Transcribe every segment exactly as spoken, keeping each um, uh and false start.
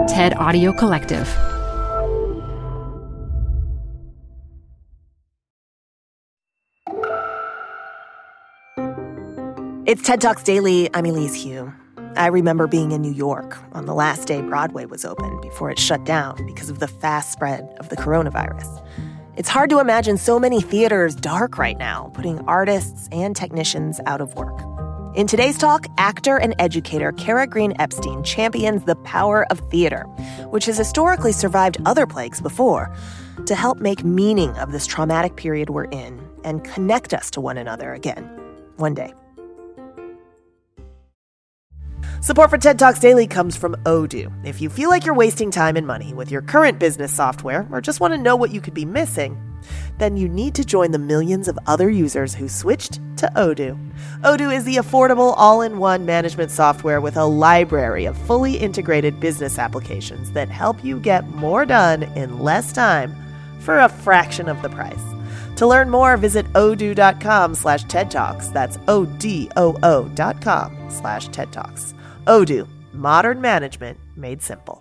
TED Audio Collective. It's TED Talks Daily. I'm Elise Hu. I remember being in New York on the last day Broadway was open before it shut down because of the fast spread of the coronavirus. It's hard to imagine so many theaters dark right now, putting artists and technicians out of work. In today's talk, actor and educator Kara Green Epstein champions the power of theater, which has historically survived other plagues before, to help make meaning of this traumatic period we're in and connect us to one another again, one day. Support for TED Talks Daily comes from Odoo. If you feel like you're wasting time and money with your current business software or just want to know what you could be missing, then you need to join the millions of other users who switched to Odoo. Odoo is the affordable all-in-one management software with a library of fully integrated business applications that help you get more done in less time for a fraction of the price. To learn more, visit odoo.com slash TED Talks. That's O-D-O-O dot com slash TED Talks. Odoo, modern management made simple.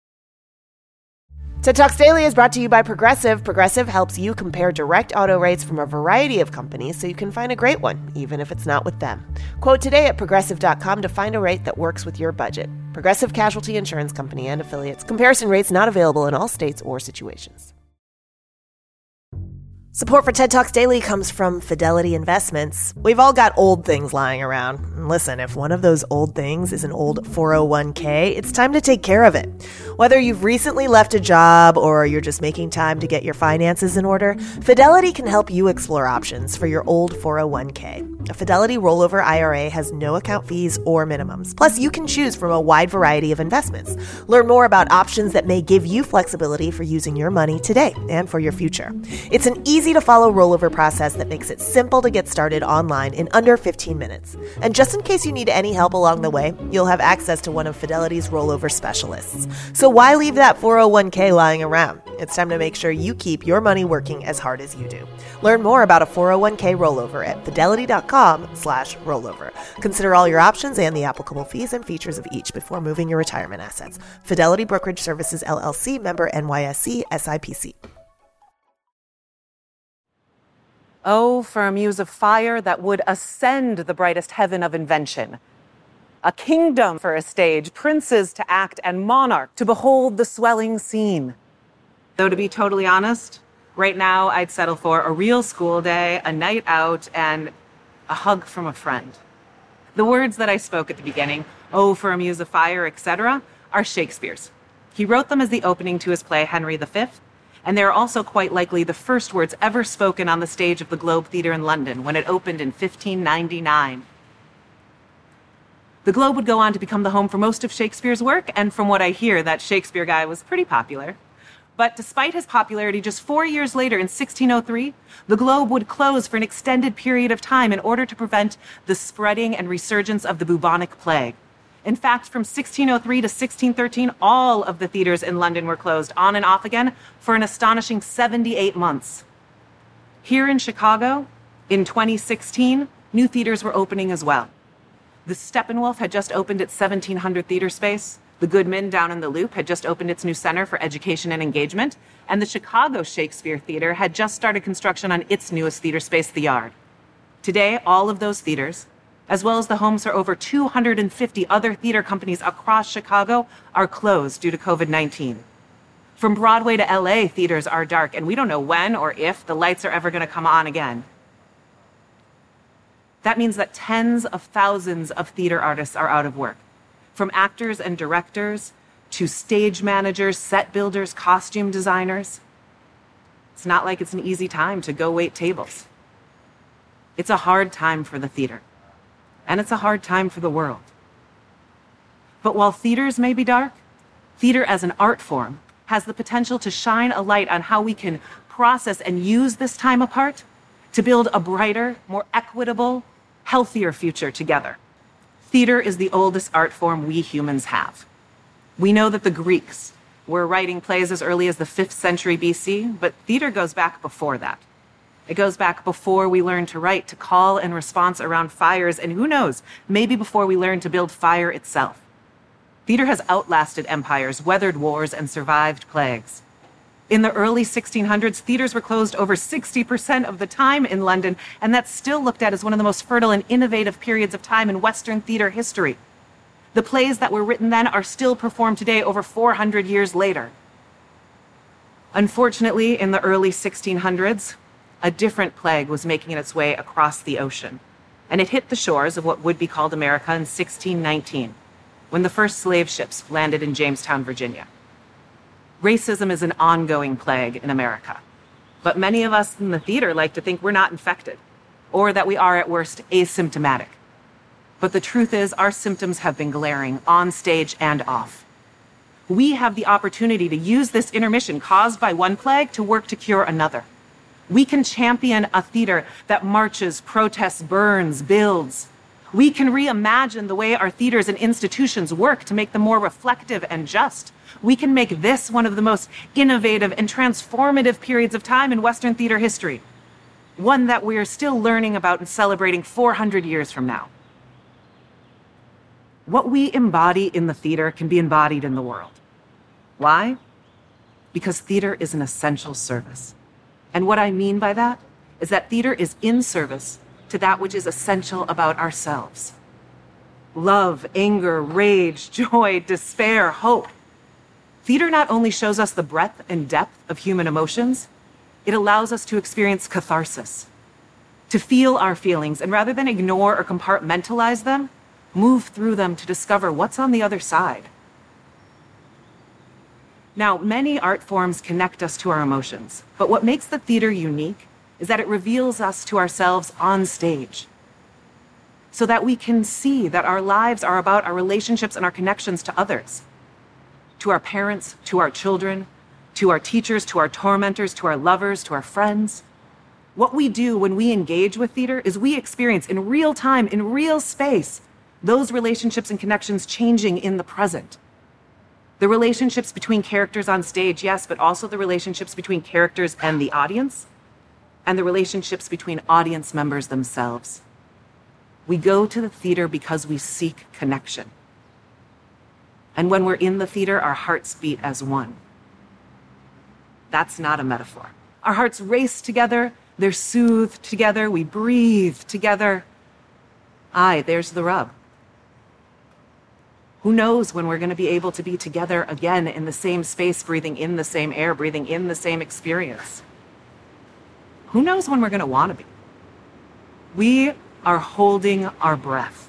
TED Talks Daily is brought to you by Progressive. Progressive helps you compare direct auto rates from a variety of companies so you can find a great one, even if it's not with them. Quote today at progressive dot com to find a rate that works with your budget. Progressive Casualty Insurance Company and Affiliates. Comparison rates not available in all states or situations. Support for TED Talks Daily comes from Fidelity Investments. We've all got old things lying around. And listen, if one of those old things is an old four oh one k, it's time to take care of it. Whether you've recently left a job or you're just making time to get your finances in order, Fidelity can help you explore options for your old four oh one k. A Fidelity rollover I R A has no account fees or minimums. Plus, you can choose from a wide variety of investments. Learn more about options that may give you flexibility for using your money today and for your future. It's an easy Easy to follow rollover process that makes it simple to get started online in under fifteen minutes. And just in case you need any help along the way, you'll have access to one of Fidelity's rollover specialists. So why leave that four oh one k lying around? It's time to make sure you keep your money working as hard as you do. Learn more about a four oh one k rollover at fidelity.com slash rollover. Consider all your options and the applicable fees and features of each before moving your retirement assets. Fidelity Brokerage Services, L L C, member N Y S E, S I P C. Oh, for a muse of fire that would ascend the brightest heaven of invention. A kingdom for a stage, princes to act, and monarch to behold the swelling scene. Though to be totally honest, right now I'd settle for a real school day, a night out, and a hug from a friend. The words that I spoke at the beginning, oh, for a muse of fire, et cetera, are Shakespeare's. He wrote them as the opening to his play Henry the Fifth, and they are also quite likely the first words ever spoken on the stage of the Globe Theatre in London when it opened in fifteen ninety-nine. The Globe would go on to become the home for most of Shakespeare's work, and from what I hear, that Shakespeare guy was pretty popular. But despite his popularity, just four years later, in sixteen oh three, the Globe would close for an extended period of time in order to prevent the spreading and resurgence of the bubonic plague. In fact, from sixteen oh three to sixteen thirteen, all of the theaters in London were closed on and off again for an astonishing seventy-eight months. Here in Chicago, in twenty sixteen, new theaters were opening as well. The Steppenwolf had just opened its seventeen hundred theater space. The Goodman down in the Loop had just opened its new Center for Education and Engagement. And the Chicago Shakespeare Theater had just started construction on its newest theater space, The Yard. Today, all of those theaters, as well as the homes for over two hundred fifty other theater companies across Chicago, are closed due to covid nineteen. From Broadway to L A, theaters are dark, and we don't know when or if the lights are ever going to come on again. That means that tens of thousands of theater artists are out of work, from actors and directors to stage managers, set builders, costume designers. It's not like it's an easy time to go wait tables. It's a hard time for the theater. And it's a hard time for the world. But while theaters may be dark, theater as an art form has the potential to shine a light on how we can process and use this time apart to build a brighter, more equitable, healthier future together. Theater is the oldest art form we humans have. We know that the Greeks were writing plays as early as the fifth century B C, but theater goes back before that. It goes back before we learned to write, to call and response around fires, and who knows, maybe before we learned to build fire itself. Theater has outlasted empires, weathered wars, and survived plagues. In the early sixteen hundreds, theaters were closed over sixty percent of the time in London, and that's still looked at as one of the most fertile and innovative periods of time in Western theater history. The plays that were written then are still performed today over four hundred years later. Unfortunately, in the early sixteen hundreds, a different plague was making its way across the ocean, and it hit the shores of what would be called America in sixteen nineteen, when the first slave ships landed in Jamestown, Virginia. Racism is an ongoing plague in America, but many of us in the theater like to think we're not infected, or that we are at worst asymptomatic. But the truth is, our symptoms have been glaring on stage and off. We have the opportunity to use this intermission caused by one plague to work to cure another. We can champion a theater that marches, protests, burns, builds. We can reimagine the way our theaters and institutions work to make them more reflective and just. We can make this one of the most innovative and transformative periods of time in Western theater history, one that we are still learning about and celebrating four hundred years from now. What we embody in the theater can be embodied in the world. Why? Because theater is an essential service. And what I mean by that is that theater is in service to that which is essential about ourselves. Love, anger, rage, joy, despair, hope. Theater not only shows us the breadth and depth of human emotions, it allows us to experience catharsis, to feel our feelings, and rather than ignore or compartmentalize them, move through them to discover what's on the other side. Now, many art forms connect us to our emotions, but what makes the theater unique is that it reveals us to ourselves on stage, so that we can see that our lives are about our relationships and our connections to others, to our parents, to our children, to our teachers, to our tormentors, to our lovers, to our friends. What we do when we engage with theater is we experience in real time, in real space, those relationships and connections changing in the present. The relationships between characters on stage, yes, but also the relationships between characters and the audience, and the relationships between audience members themselves. We go to the theater because we seek connection. And when we're in the theater, our hearts beat as one. That's not a metaphor. Our hearts race together, they're soothed together, we breathe together. Aye, there's the rub. Who knows when we're going to be able to be together again in the same space, breathing in the same air, breathing in the same experience? Who knows when we're going to want to be? We are holding our breath.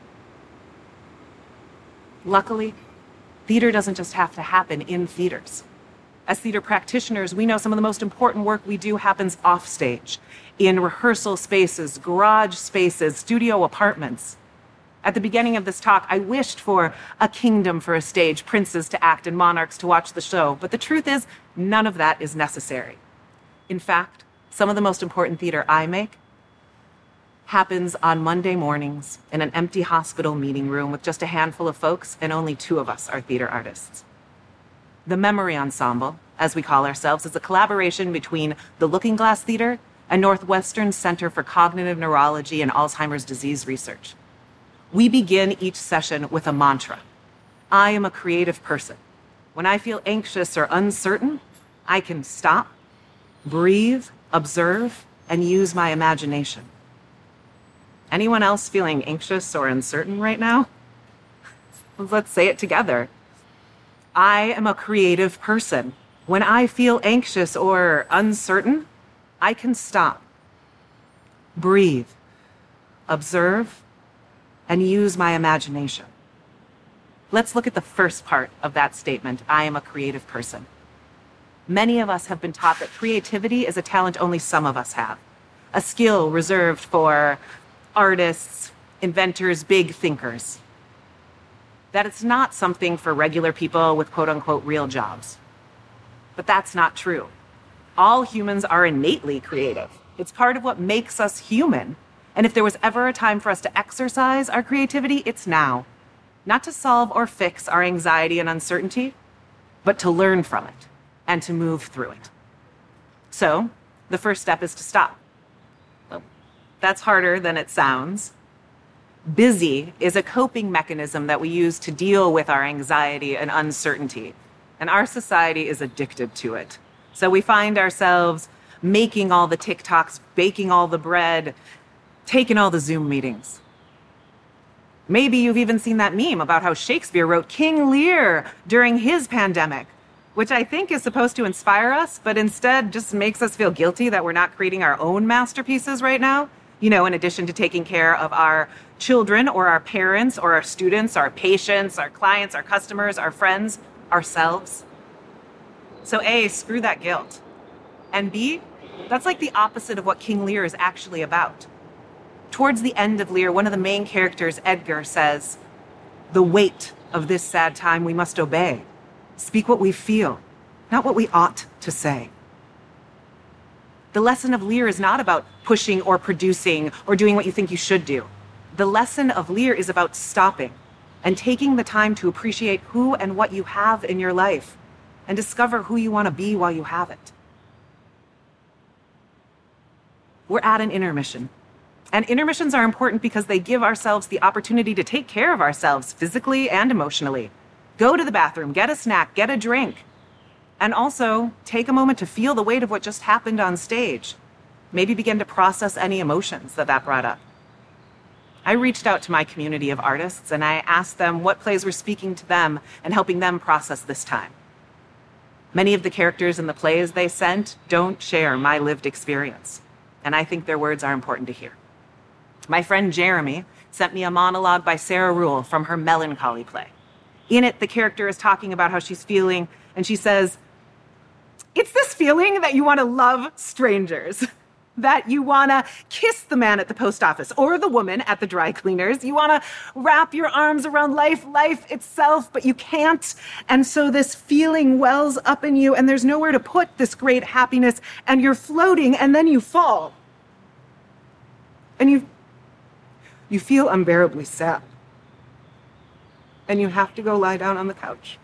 Luckily, theater doesn't just have to happen in theaters. As theater practitioners, we know some of the most important work we do happens off stage, in rehearsal spaces, garage spaces, studio apartments. At the beginning of this talk, I wished for a kingdom for a stage, princes to act and monarchs to watch the show. But the truth is, none of that is necessary. In fact, some of the most important theater I make happens on Monday mornings in an empty hospital meeting room with just a handful of folks, and only two of us are theater artists. The Memory Ensemble, as we call ourselves, is a collaboration between the Looking Glass Theater and Northwestern Center for Cognitive Neurology and Alzheimer's Disease Research. We begin each session with a mantra. I am a creative person. When I feel anxious or uncertain, I can stop, breathe, observe, and use my imagination. Anyone else feeling anxious or uncertain right now? Let's say it together. I am a creative person. When I feel anxious or uncertain, I can stop, breathe, observe, and use my imagination. Let's look at the first part of that statement, I am a creative person. Many of us have been taught that creativity is a talent only some of us have, a skill reserved for artists, inventors, big thinkers. That it's not something for regular people with quote-unquote real jobs. But that's not true. All humans are innately creative. It's part of what makes us human. And if there was ever a time for us to exercise our creativity, it's now. Not to solve or fix our anxiety and uncertainty, but to learn from it and to move through it. So, the first step is to stop. Well, that's harder than it sounds. Busy is a coping mechanism that we use to deal with our anxiety and uncertainty. And our society is addicted to it. So we find ourselves making all the TikToks, baking all the bread, taking all the Zoom meetings. Maybe you've even seen that meme about how Shakespeare wrote King Lear during his pandemic, which I think is supposed to inspire us, but instead just makes us feel guilty that we're not creating our own masterpieces right now. You know, in addition to taking care of our children or our parents or our students, our patients, our clients, our customers, our friends, ourselves. So A, screw that guilt. And B, that's like the opposite of what King Lear is actually about. Towards the end of Lear, one of the main characters, Edgar, says, "The weight of this sad time we must obey. Speak what we feel, not what we ought to say." The lesson of Lear is not about pushing or producing or doing what you think you should do. The lesson of Lear is about stopping and taking the time to appreciate who and what you have in your life and discover who you want to be while you have it. We're at an intermission. And intermissions are important because they give ourselves the opportunity to take care of ourselves physically and emotionally. Go to the bathroom, get a snack, get a drink. And also take a moment to feel the weight of what just happened on stage. Maybe begin to process any emotions that that brought up. I reached out to my community of artists and I asked them what plays were speaking to them and helping them process this time. Many of the characters in the plays they sent don't share my lived experience, and I think their words are important to hear. My friend Jeremy sent me a monologue by Sarah Ruhl from her Melancholy play. In it, the character is talking about how she's feeling, and she says, "It's this feeling that you want to love strangers, that you want to kiss the man at the post office or the woman at the dry cleaners. You want to wrap your arms around life, life itself, but you can't. And so this feeling wells up in you, and there's nowhere to put this great happiness, and you're floating, and then you fall. And you, you feel unbearably sad. And you have to go lie down on the couch."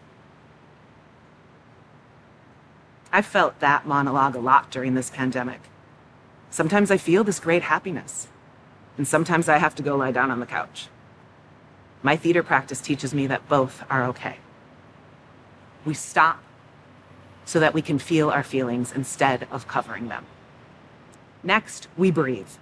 I felt that monologue a lot during this pandemic. Sometimes I feel this great happiness, and sometimes I have to go lie down on the couch. My theater practice teaches me that both are okay. We stop so that we can feel our feelings instead of covering them. Next, we breathe.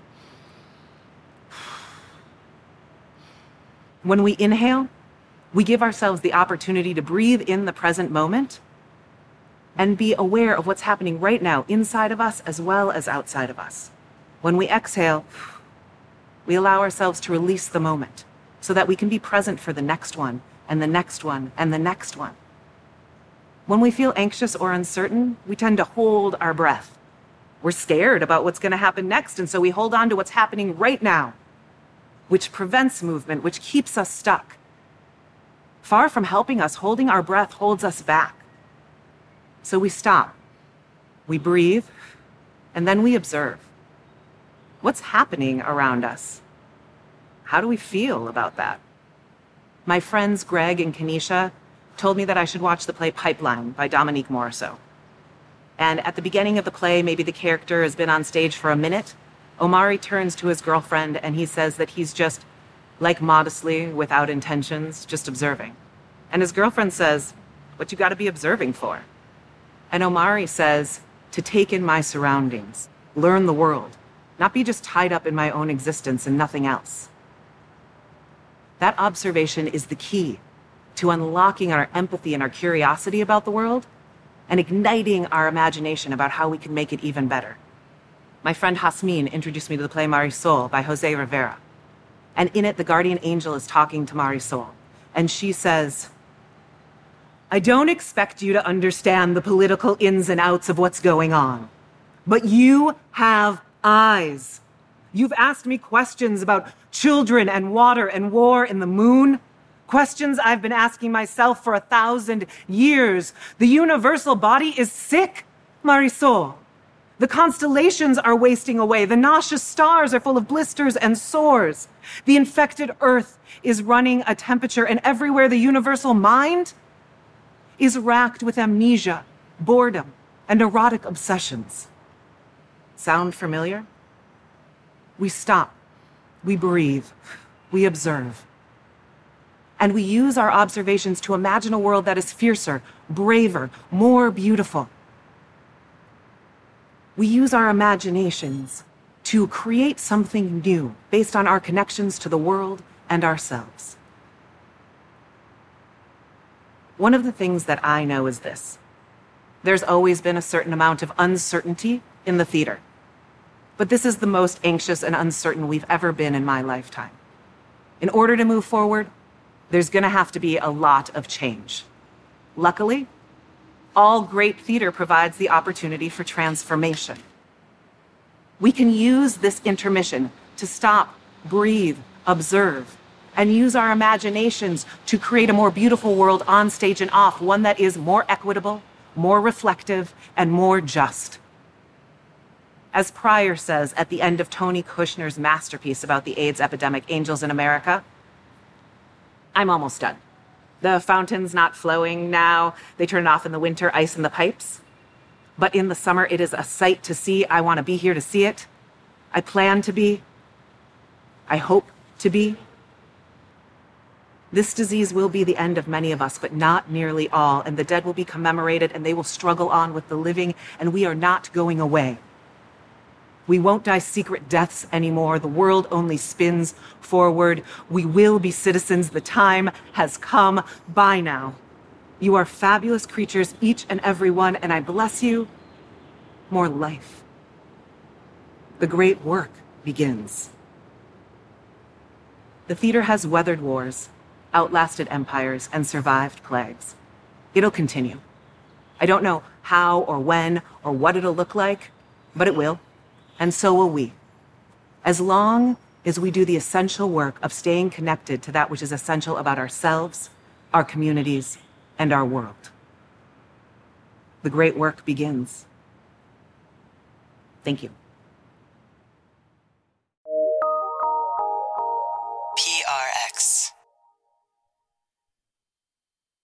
When we inhale, we give ourselves the opportunity to breathe in the present moment and be aware of what's happening right now inside of us as well as outside of us. When we exhale, we allow ourselves to release the moment so that we can be present for the next one and the next one and the next one. When we feel anxious or uncertain, we tend to hold our breath. We're scared about what's going to happen next, and so we hold on to what's happening right now, which prevents movement, which keeps us stuck. Far from helping us, holding our breath holds us back. So we stop, we breathe, and then we observe. What's happening around us? How do we feel about that? My friends Greg and Kenesha told me that I should watch the play Pipeline by Dominique Morisseau. And at the beginning of the play, maybe the character has been on stage for a minute. Omari turns to his girlfriend and he says that he's just, like modestly, without intentions, just observing. And his girlfriend says, "What you gotta be observing for?" And Omari says, "To take in my surroundings, learn the world, not be just tied up in my own existence and nothing else." That observation is the key to unlocking our empathy and our curiosity about the world and igniting our imagination about how we can make it even better. My friend Hasmin introduced me to the play Marisol by Jose Rivera. And in it, the guardian angel is talking to Marisol. And she says, "I don't expect you to understand the political ins and outs of what's going on, but you have eyes. You've asked me questions about children and water and war and the moon, questions I've been asking myself for a thousand years. The universal body is sick, Marisol. The constellations are wasting away. The nauseous stars are full of blisters and sores. The infected earth is running a temperature, and everywhere the universal mind is racked with amnesia, boredom, and erotic obsessions." Sound familiar? We stop, we breathe, we observe. And we use our observations to imagine a world that is fiercer, braver, more beautiful. We use our imaginations to create something new based on our connections to the world and ourselves. One of the things that I know is this: there's always been a certain amount of uncertainty in the theater. But this is the most anxious and uncertain we've ever been in my lifetime. In order to move forward, there's going to have to be a lot of change. Luckily, all great theater provides the opportunity for transformation. We can use this intermission to stop, breathe, observe, and use our imaginations to create a more beautiful world on stage and off, one that is more equitable, more reflective, and more just. As Pryor says at the end of Tony Kushner's masterpiece about the AIDS epidemic, Angels in America, I'm almost done. The fountain's not flowing now. They turn it off in the winter, ice in the pipes. But in the summer, it is a sight to see. I want to be here to see it. I plan to be. I hope to be. This disease will be the end of many of us, but not nearly all. And the dead will be commemorated, and they will struggle on with the living, and we are not going away. We won't die secret deaths anymore. The world only spins forward. We will be citizens. The time has come. Bye now. You are fabulous creatures, each and every one, and I bless you. More life. The great work begins. The theater has weathered wars, outlasted empires, and survived plagues. It'll continue. I don't know how or when or what it'll look like, but it will. And so will we. As long as we do the essential work of staying connected to that which is essential about ourselves, our communities, and our world. The great work begins. Thank you. P R X.